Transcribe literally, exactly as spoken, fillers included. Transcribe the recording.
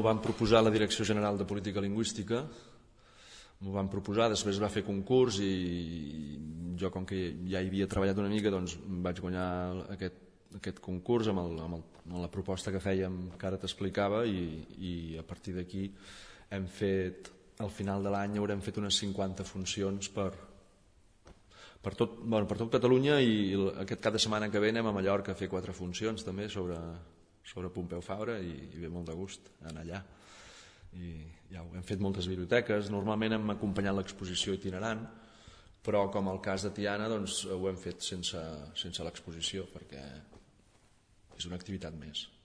m'ho van proposar a la Direcció General de Política Lingüística, m'ho van proposar, després va fer concurs i jo, com que ja hi havia treballat una mica, doncs vaig guanyar aquest, aquest concurs amb, el, amb, el, amb la proposta que fèiem, que ara t'explicava, i, i a partir d'aquí hem fet, al final de l'any haurem fet unes cinquanta funcions per, per, tot, bueno, per tot Catalunya, i aquest cap de setmana que ve anem a Mallorca a fer quatre funcions també sobre, sobre Pompeu Fabra, i, i ve molt de gust anar allà. I ja ho hem fet moltes biblioteques, normalment hem acompanyat l'exposició itinerant, però com el cas de Tiana, doncs ho hem fet sense, sense l'exposició, perquè és una activitat més.